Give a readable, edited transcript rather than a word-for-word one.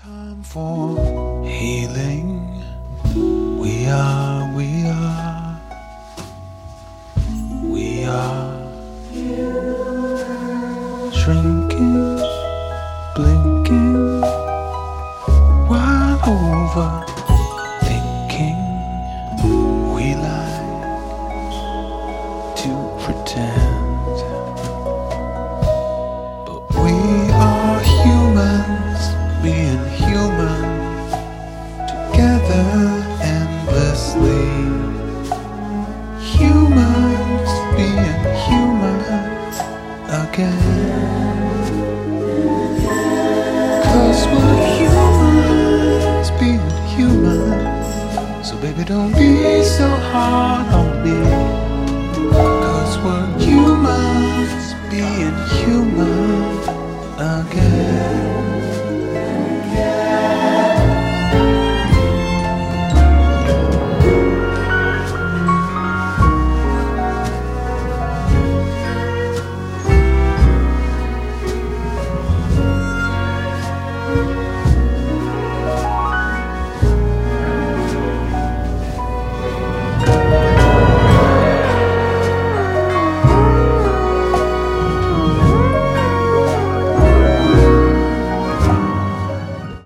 Time for healing. We are shrinking, blinking, wide over thinking. We like to pretend, but we are humans being human together endlessly. Humans being humans again. 'Cause we're humans being human. So baby, don't be so hard on me.